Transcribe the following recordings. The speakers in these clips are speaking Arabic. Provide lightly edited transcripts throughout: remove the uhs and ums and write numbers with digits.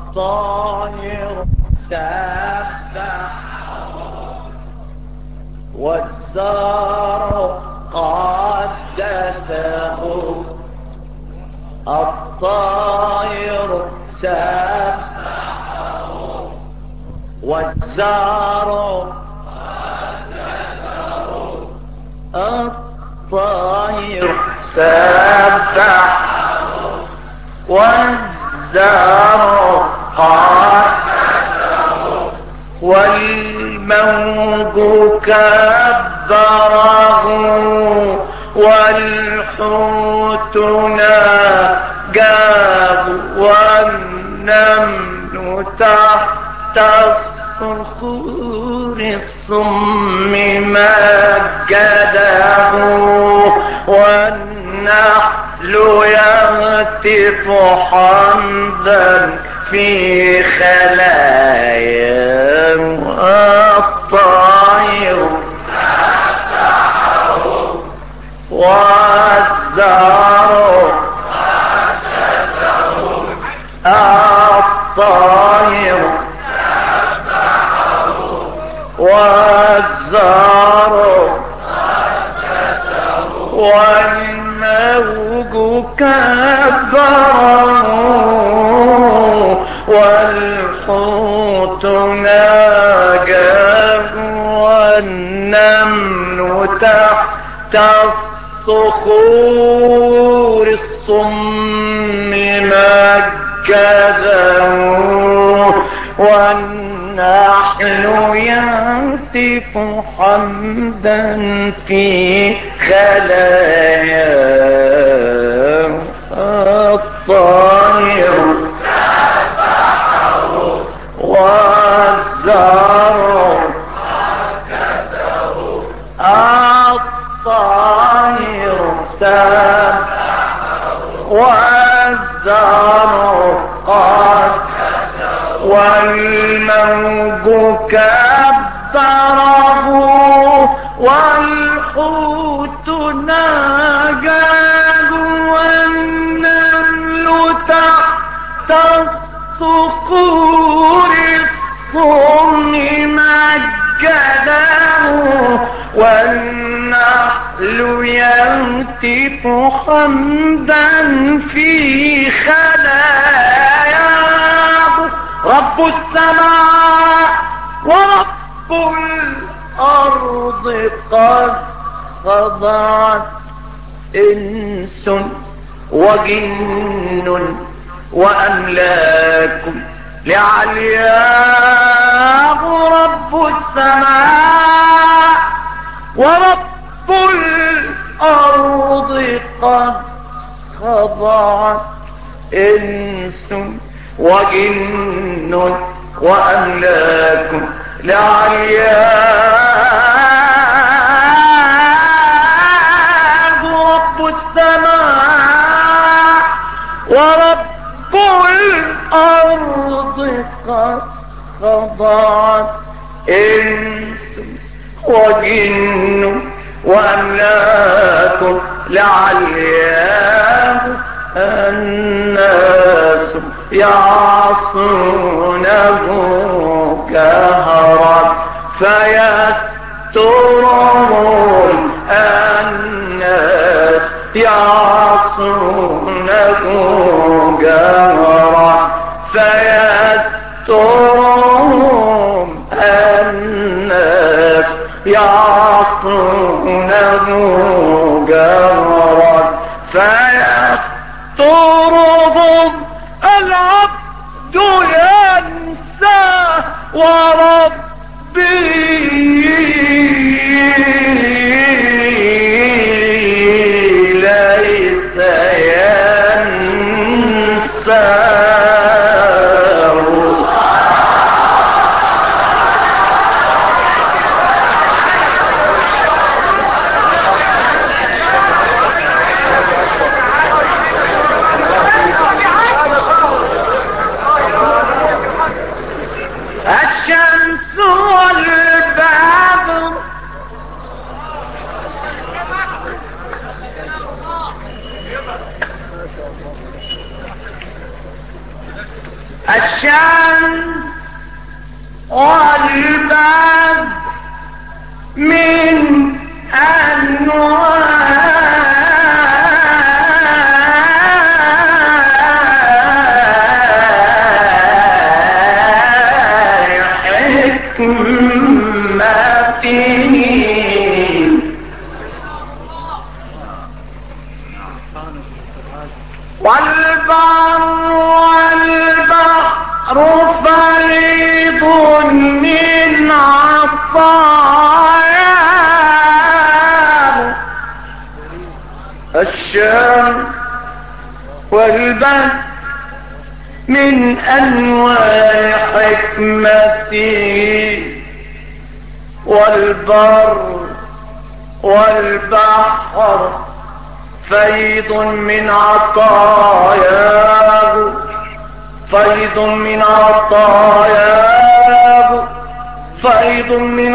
الطاير سبح والزار قدسه، الطاير سبحه والزار قدسه، الطاير سبحه والزار قدسه، والموج كبره والحوت ناجاه، والنمل تحت الصخور الصم مجده، والنحل يهتف حمدا في خلاياه، الطير سبحه والزهر قدسه، الطير سبحه والزهر قدسه، والموج كبره والحوت ناجاه، والنمل تحت الصخور الصم مجده، والنحل يهتف حمدا في خلاياه، الطير سبحه والزهر قدسه، الطير سبحه والزهر قدسه، والموج كبره والحوت ناجاه، والنمل تحت الصخور الصم مجده، والنحل يهتف حمدا في خلاياه، رب السماء ورب الأرض قد خضعت، إنس وجن وأملاك لعلياه، رب السماء ورب الأرض قد خضعت، إنس وجن وأملاك لعلياه، رب السماء ورب الأرض قد خضعت، إنس وجن وأملاك لعلياه، الناس يعصونه كهرا فيسترهم، الناس يعصونه جهرا فيسترهم، الناس يعصونه جهرا فيسترهم، العبد ينسى وربي ليس ينسى. الشمس والبدر الشمس والبدر من أنواع والبر والبحر فريض من عطاياه الشمس والبحر من أنواع حكمته والبر والبحر فيض من عطاياه فيض من عطاياه فيض من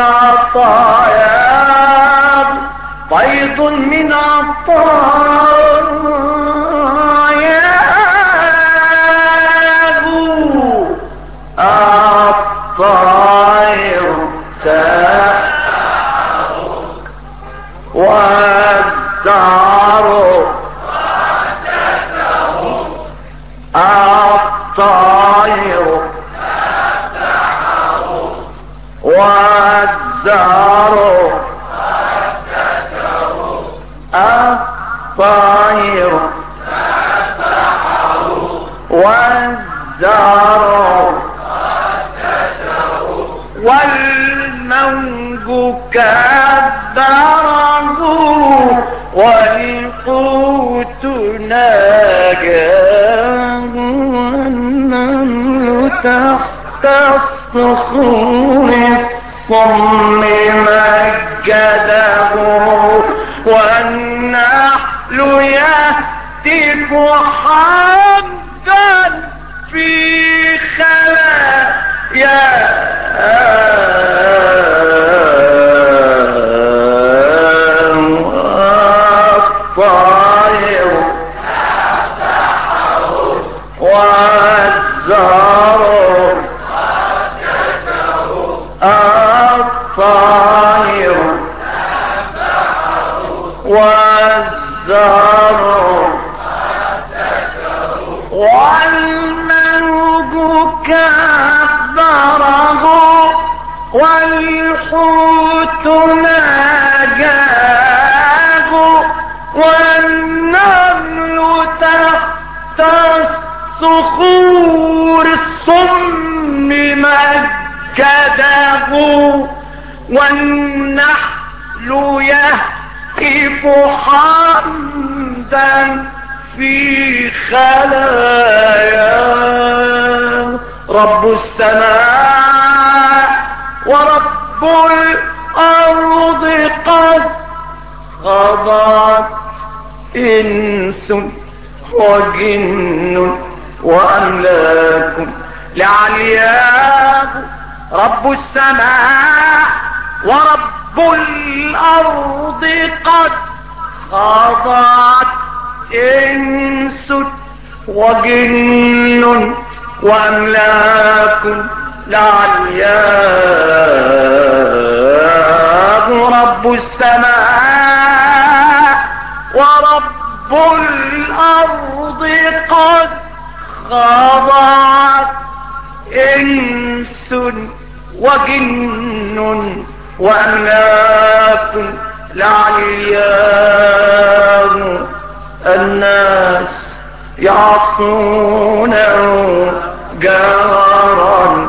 عطاياه فيض من عطاياه الطير والزهر الطير والزهر الطير والزهر والموج كالدرج والحوت ناجاه والنمل تحت الصخور الصم مجده والنحل يهتف حمدا في خلايا الطير والزهر الطير والزهر والموج كالدرج والحوت ناجاه والنمل تحت الصخور الصم مجده والنحل يهتف حمدا في خلايا رب السماء ورب الأرض قد خضعت إنس وجن وأملاك لعلياه رب السماء ورب الأرض قد خضعت إنس وجن وأملاك لعلياه رب السماء ورب الأرض قد خضعت إنس وجن وأملاك لعلياه الناس يعصونه جهرا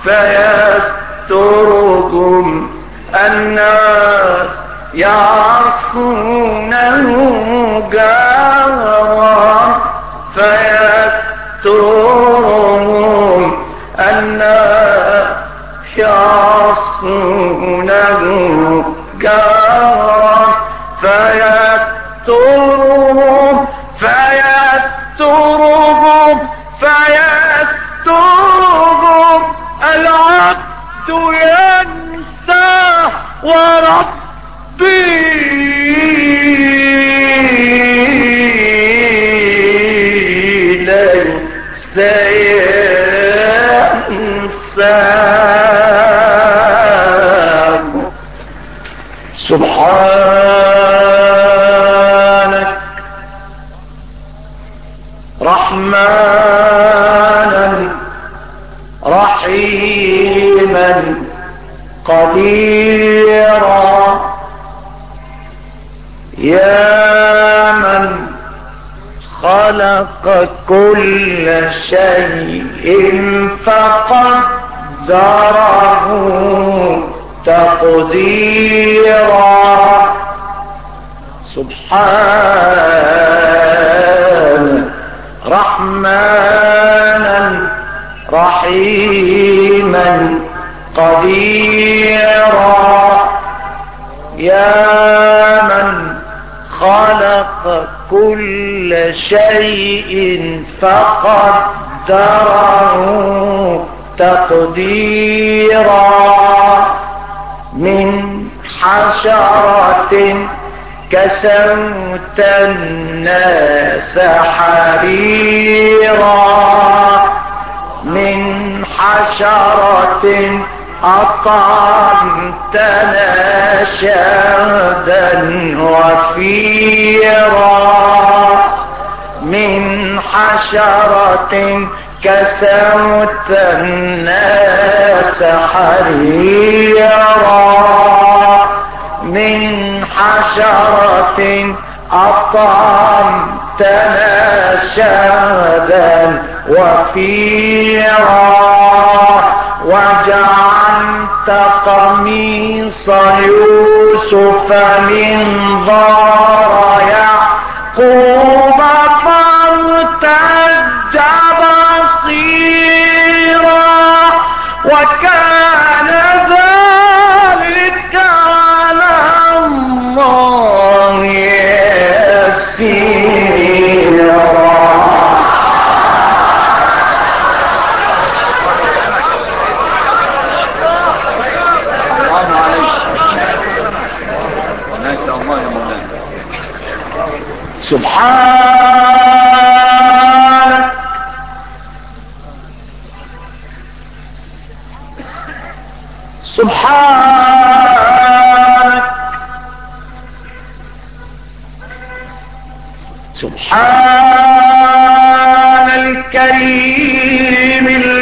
فيستركم الناس يعصونه جهرا فيسترهم الناس يعصونه جهرا فيسترهم العبد ينسى وربي ليس سبحانك رحمانا رحيما قديرا يا من خلق كل شيء فقدره تقديرا سبحان رحمانا رحيما قديرا يا من خلق كل شيء فقدره تقديرا من حشرة كسوت الناس حريرا من حشرة أطعمتنا شهدا وفيرا من حشرة كسوت الناس حريرا من حشرة أطعمتنا شهدا وفيرا وجعلت قميص يوسف من ضار يعقوب فارتد بصيرا وكان ذلك على الله يسيرا. سبحانك سبحانك سبحان الكريم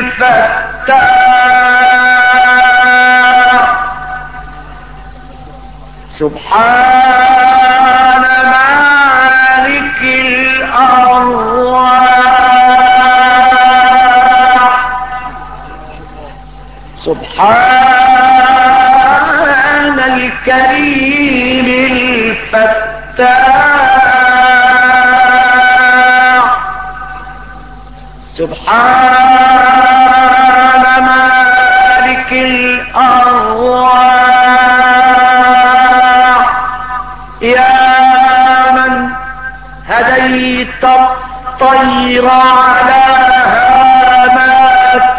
الفتاح سبحان مالك الأرواح سبحان الكريم الفتاح سبحان مالك الأرواح يا من هديت الطير على هامات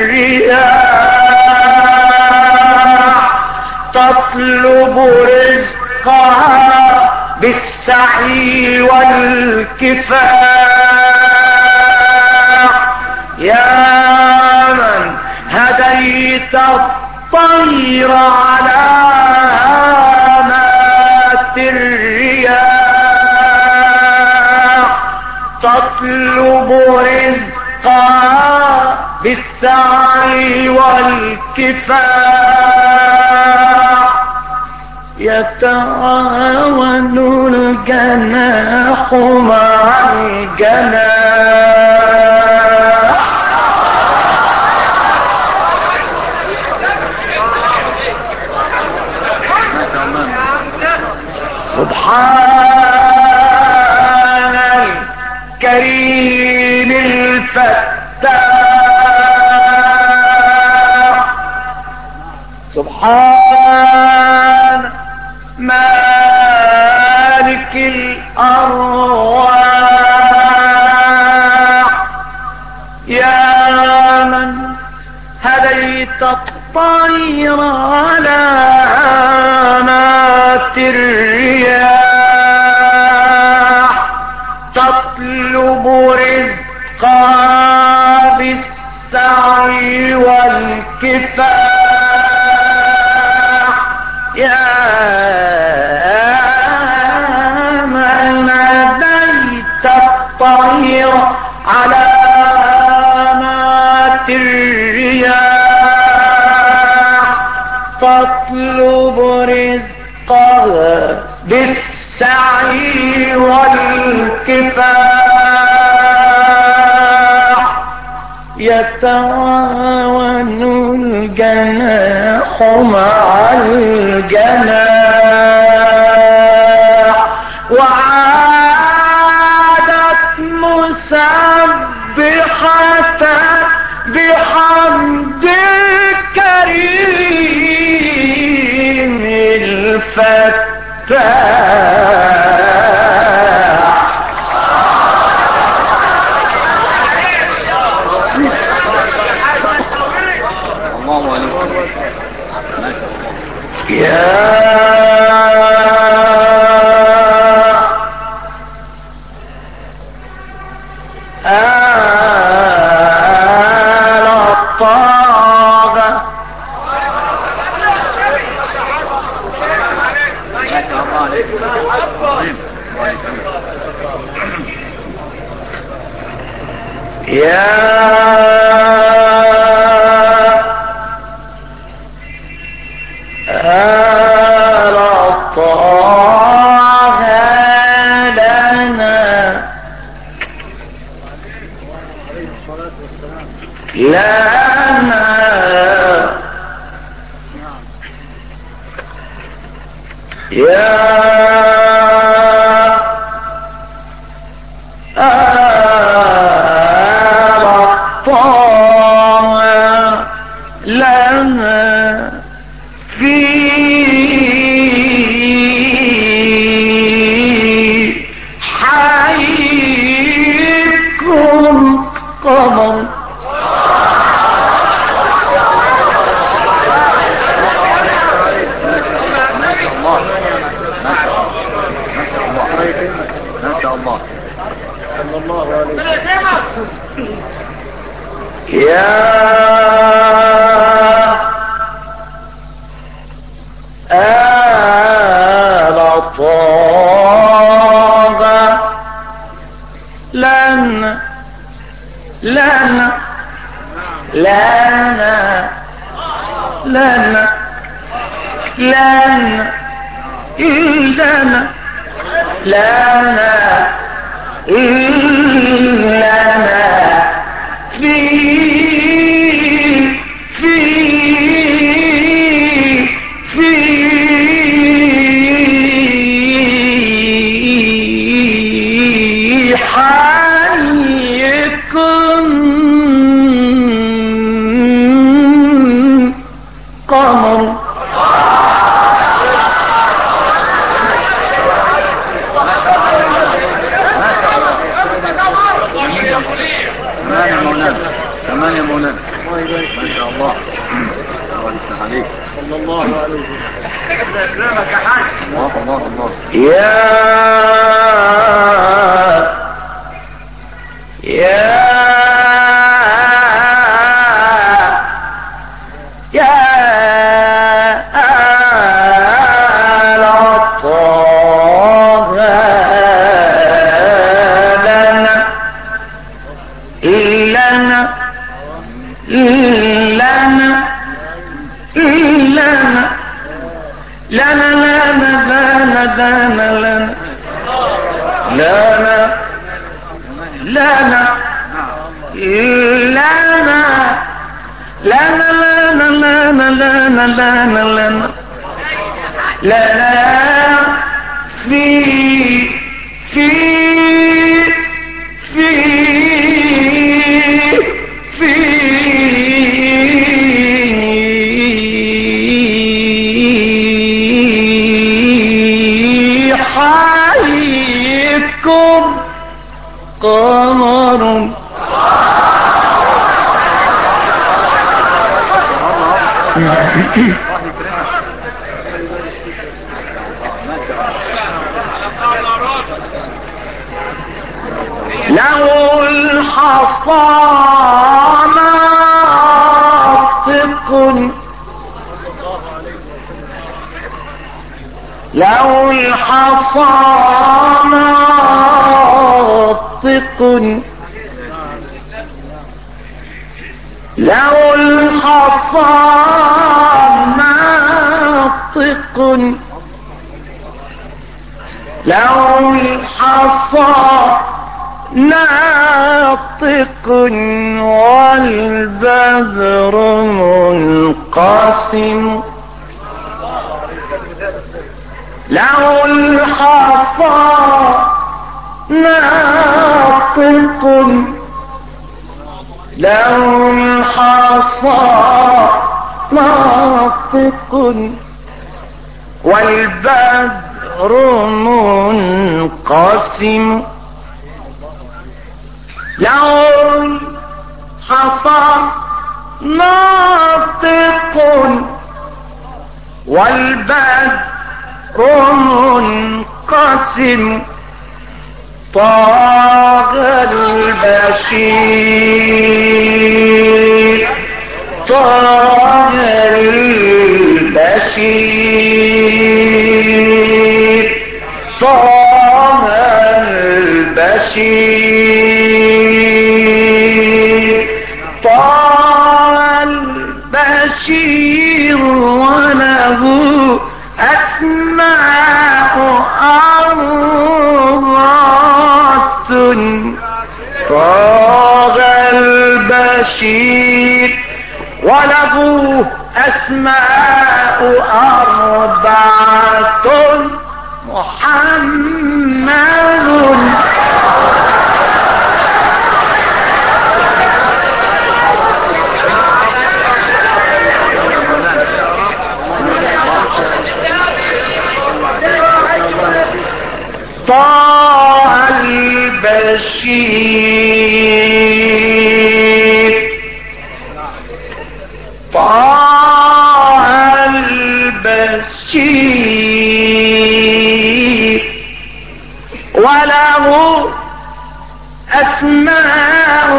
الرياح تطلب رزقها بالسعي والكفاح يا من هديت الطير على هامات الرياح تطلب رزقها بالسعي والكفاح يتعاون الجناح مع الجناح سبحان الكريم الفتاح سبحان مالك الأرواح يا من هديت الطير على هامات الرياح تطلب رزقها بالسعي والكفاح يا الرياح تطلب رزقها بالسعي والكفاح يتعاون الجناح مع الجناح وعادت مسبحة بحمد الكريم الفتاح. الله عليكم. يا آل الطاغة آل الطاغة لنا يا آل الطاغة لنا في حيكم قمر. يا آل الطاغة لنا لنا لنا لنا لنا لنا لنا لنا في حيكم قمر. كمان يا مولانا ما شاء الله. الله يفتح عليك. صلى الله عليه وسلم. اكرمك يا حاج. الله الله الله. يا آل الطاغة لنا لنا لنا لنا لنا لنا في حيكم قمر. له الحصى ناطق له الحصى ناطق لو الحصى ناطق لو الحصى ناطق والبذر منقسم لو الحصى ناطق لو الحصى ناطق والبدر منقسم لو الحصى ناطق والبدر منقسم طاغ البشير طاغ البشير طاغ البشير طاغ البشير وله أسماء أرضات طاغ البشير وله أسماء أربعة محمد طه البشير طه البشير وله أسماء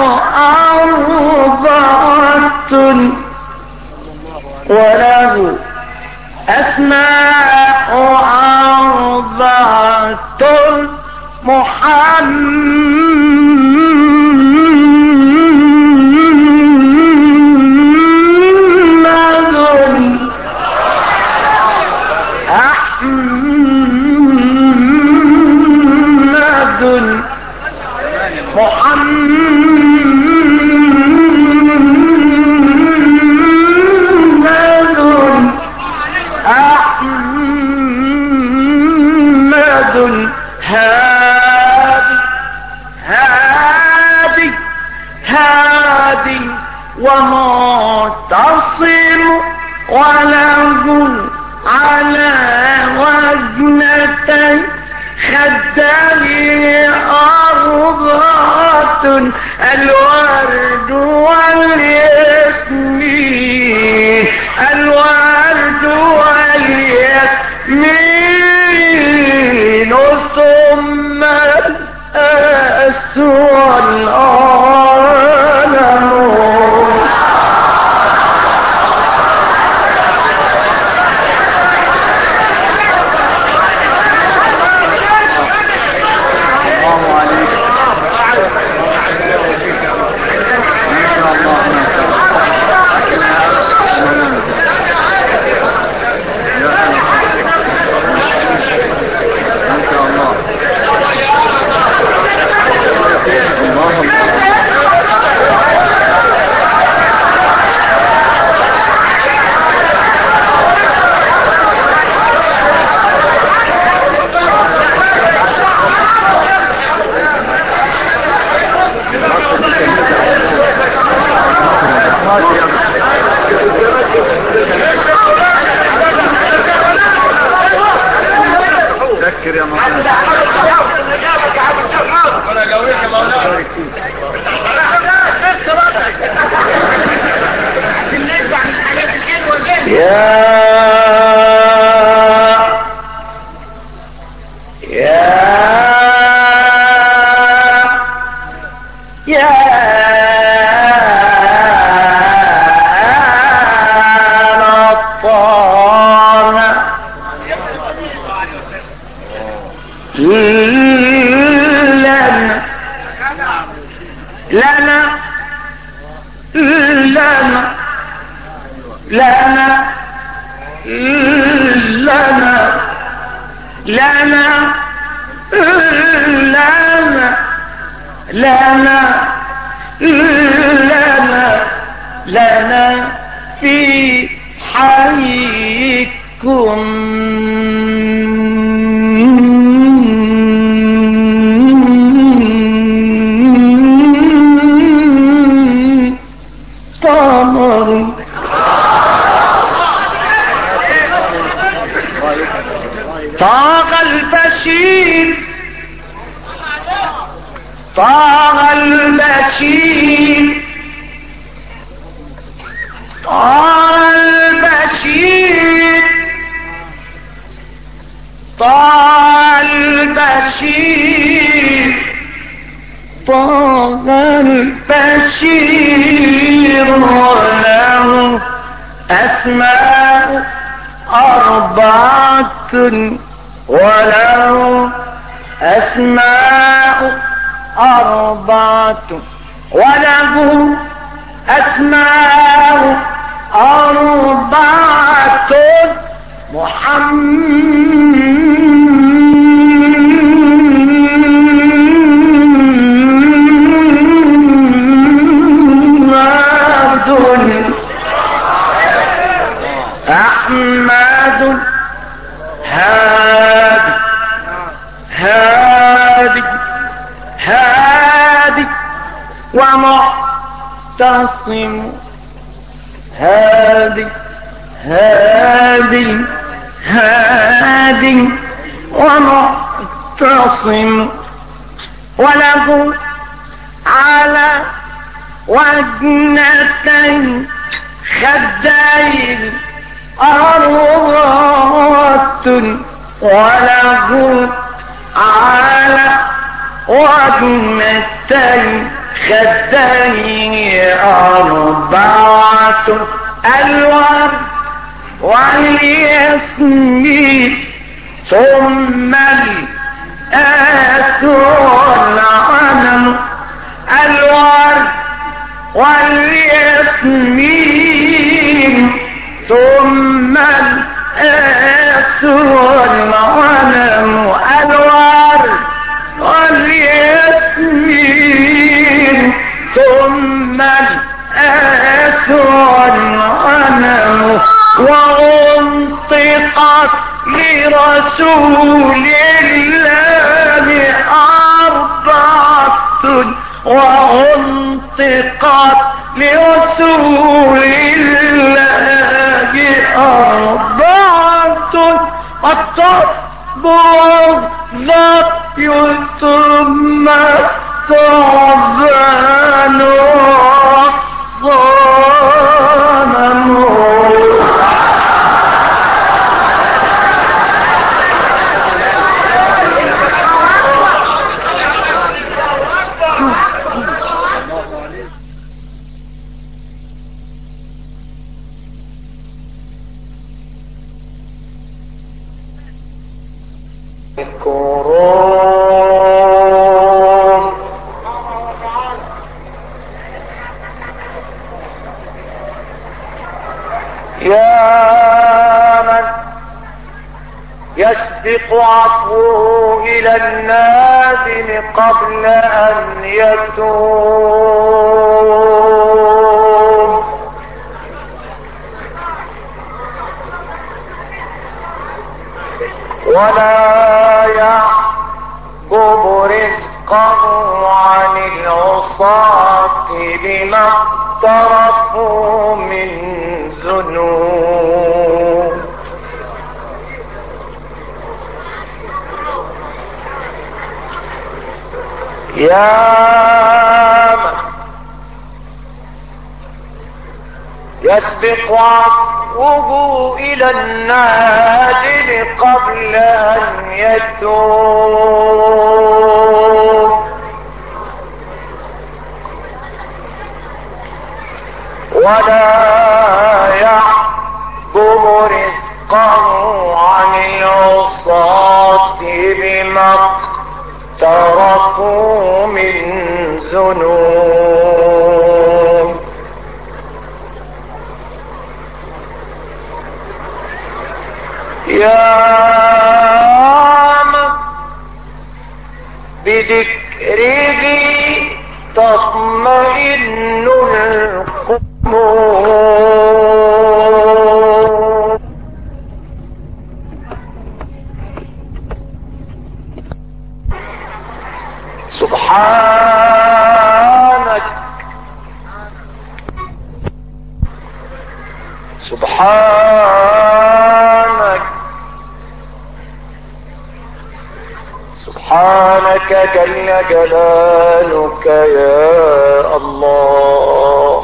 أربعة وله أسماء أربعة محمد أحمد محمد أحمد هادي هادي هادي ومعتصم وله على وجنتين خديه أربعة الورد والياسمين الورد والياسمين ثم الأس والعالم ذكر يا مولانا انا جاويك يا مولانا لنا لنا لنا لنا لنا لنا لنا لنا في حيكم قمر طاغ البشير طاغ البشير طاغ البشير طاغ البشير طاغ البشير وله أسماء أربعة وله أسماء أربعة وله أسماء أربعة أحمد هادي هادي هادي ومعتصم هادي هادي هادي ومعتصم وله على وجنتين خدين أروات وله على وجنتين خدين أربعة ألوان والياسمين ثم الآثر العنم الورد والياسمين ثم الآثر العنم الورد والياسمين ثم الآثر العنم وانطقت لرسول الله أربعة وانطقت لرسول الله أربعة الطب والظبي ثم ثعبان والصنم يا من يسبق عفوه إلى النادم قبل أن يتوب ولا يعقب رزقه عن العصاة بما اقترفوا من ذنوب يا من يسبق عفوه إلى النادم قبل أن يتوب ولا يعقب رزقه عن العصاة بما اقترفوا من ذنوب يا من بذكره تطمئن القلوب. سبحانك سبحانك سبحانك جل جلالك يا الله.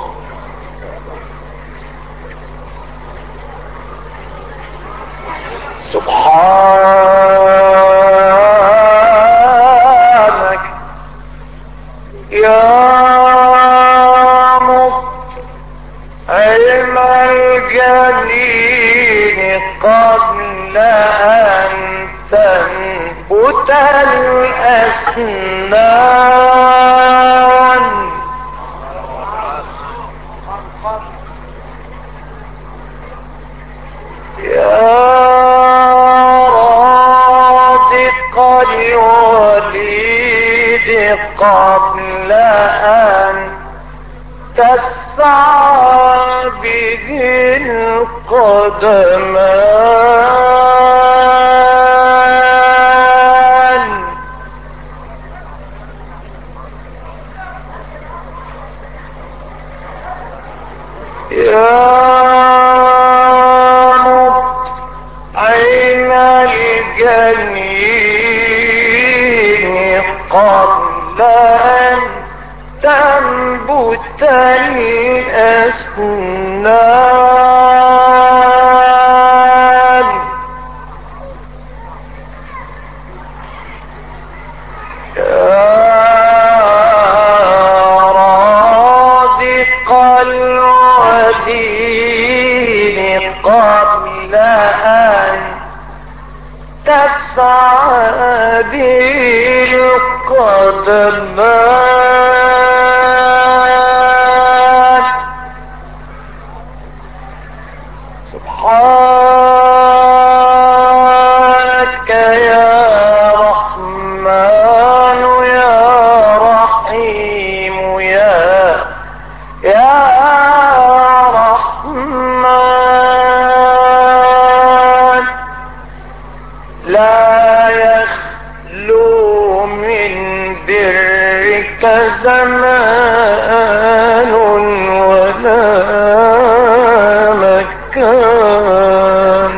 سبحانك يا مطعم الجنين قبل أن تنبت الأسنان. يا رازق الوليد قبل أن تسعى به القدمان. يا مطعم الجنين قبل أن تنبت الأسنان. يا رازق الوليد قبل أن تسعى به القدمان. سبحانك يا رحمن يا رحيم يا رحمن. لا يخلو من برك زمان ولا مكان.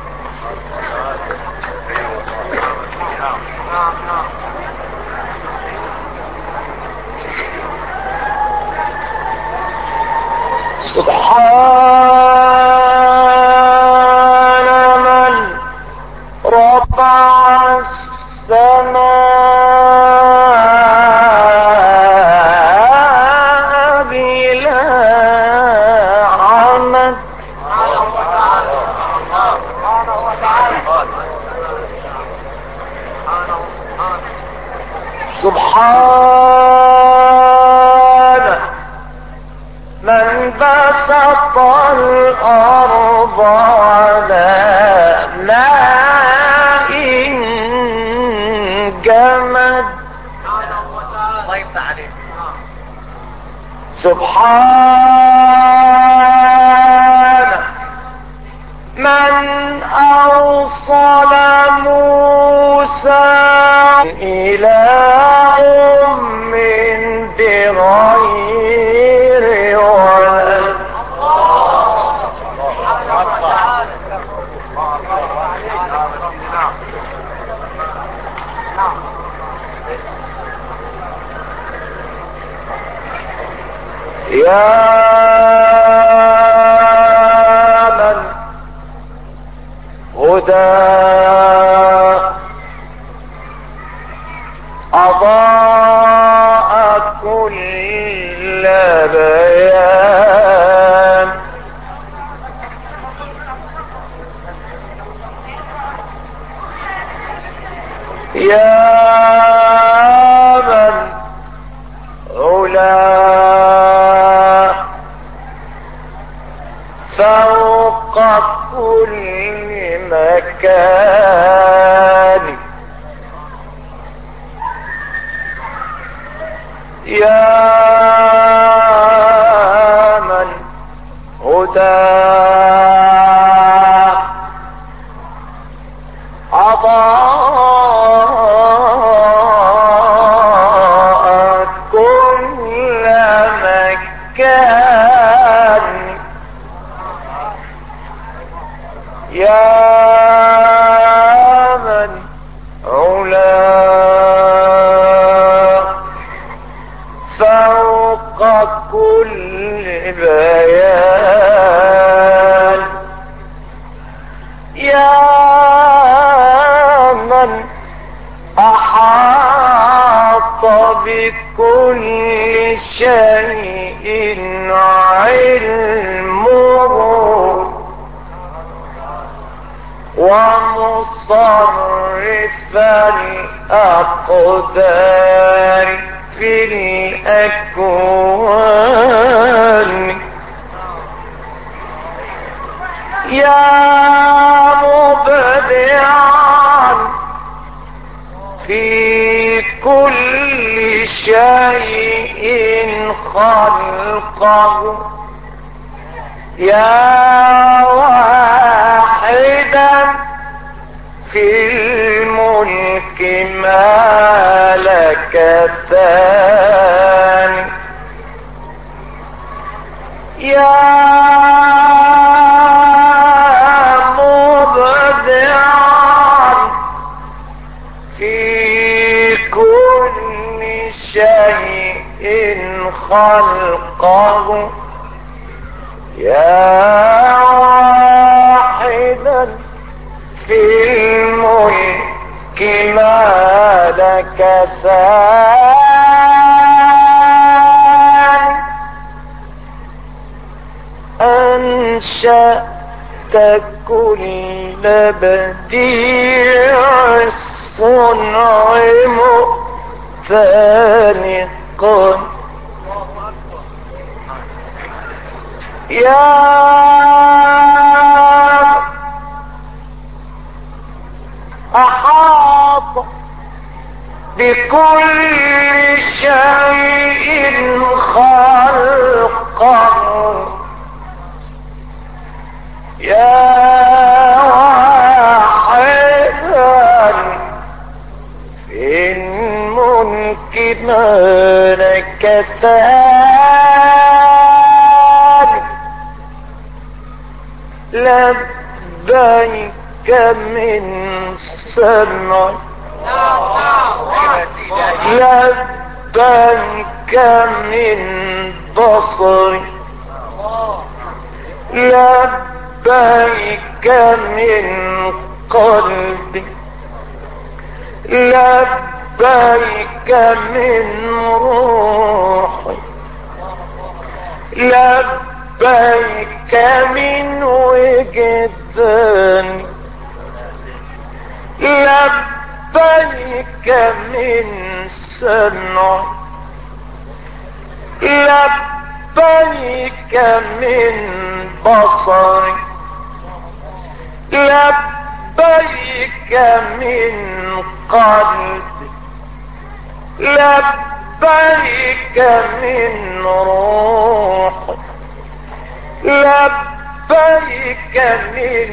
سبحان من رفع السماء بلا عمد. سبحان من بسط الأرض على ماء جمد. سبحان من أرسل موسى إلى أم بغير ولد. يا من هدى أضاء كل بيان. يا من علا فوق كل مكان. مكان يا من هداه أضاء كل مكان يا من علاه فوق كل بيان يا من أحاط بكل شيء علمه ومصرف الأقدار في الأكوان يا مبدعا في كل شيء خلقه يا واحدا في الملك ما لك ثاني يا مبدعا في كل شيء خلقه يا واحدا في الملك ما لك ثاني أنشأت كل بديع الصنع مختلقا يا أحاط بكل شيء خلقه يا واحدا في الملك ما لك ثاني لبيك من سمع لبيك من بصر لبيك من قلب لبيك من روح لبيك من وجدان لبيك من سمع لبيك من بصر لبيك من قلب لبيك من روح لبيك من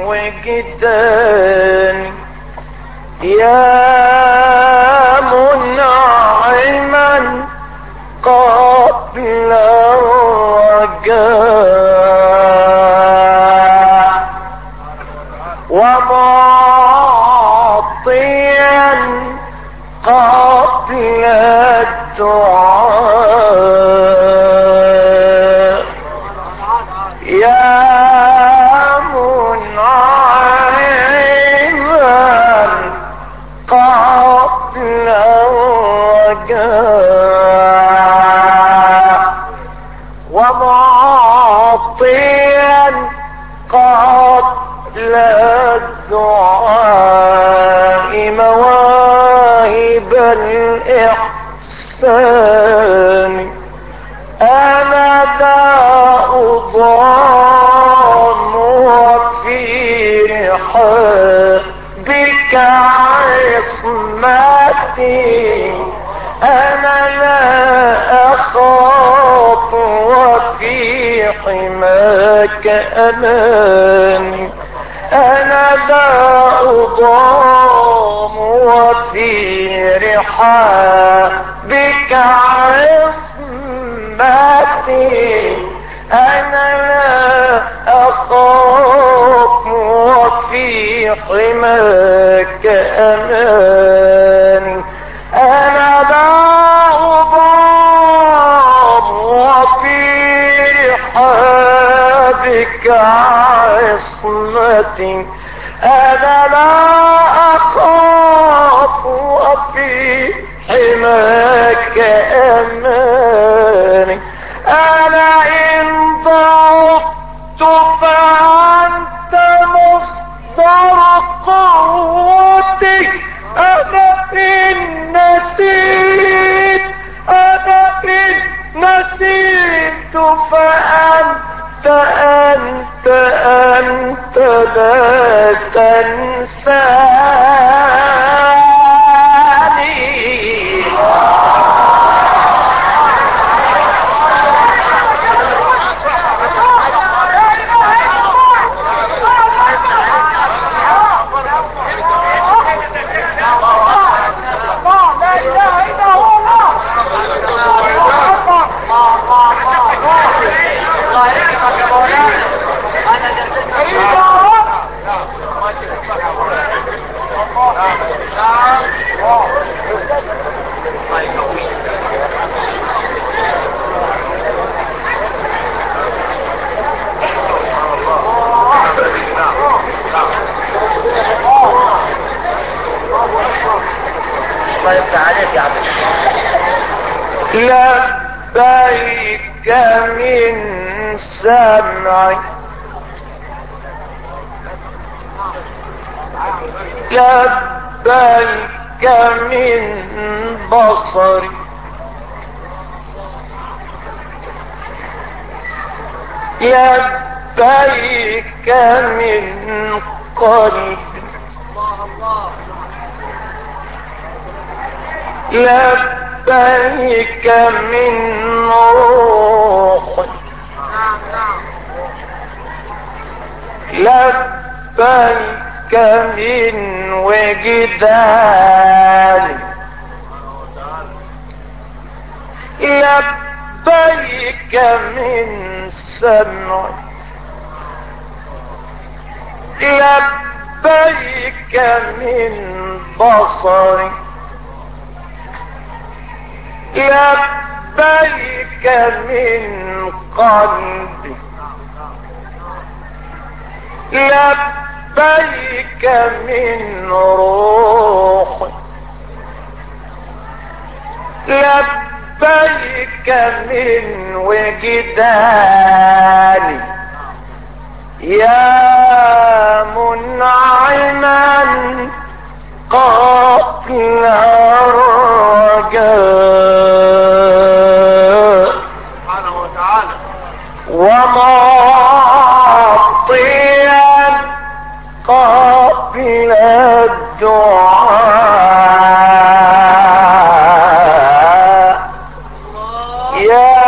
وجدان يا منعما قبل الرجاء ومعطيا قبل الدعاء يا منعما قبل الرجاء ومعطيا قبل الدعاء مواهب الإحسان أنا ذا أضام وفي رحال عصمتي أنا لا أخاف وفي حماك أماني أنا لا أضام وفي رحابك عصمتي أنا لا أخاف وفي حماك أماني أنا لا أضام وفي رحابك عصمتي أنا لا أخاف وفي حماك أماني أنا إن ضعفت فأنت مصدر قوتي أنا إن نسيت فأنت أنت لا تنساني لبيك من سمعي لبيك من بصري لبيك من قلبي لبيك من روحي لبيك من وجداني لبيك من سمعي لبيك من بصري لبيك من قلبي لبيك من روحي لبيك من وجداني يا منعما قبل الرجاء سبحانه وتعالى ومعطيا قبل الدعاء يا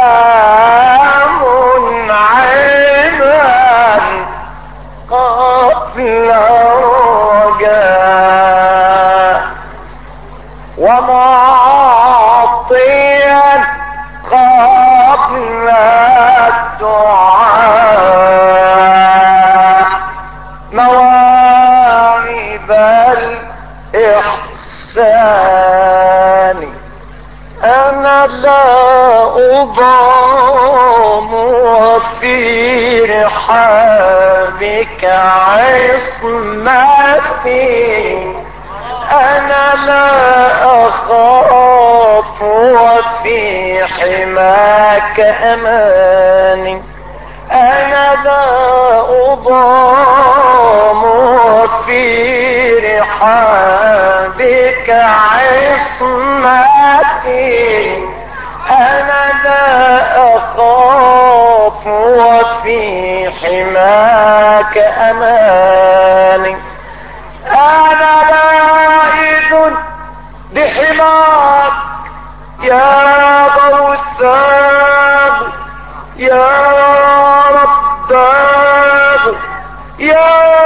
منعما قبل الرجاء ومعطيا قبل الدعاء مواعظ الإحسان أنا لا أضام وفي رحابك عصمتي أنا لا أخاف وفي حماك أماني أنا لا أضام وفي رحابك عصمتي أنا لا أخاف وفي حماك أماني أنا بائد بحماك يا غوثاب يا رباه يا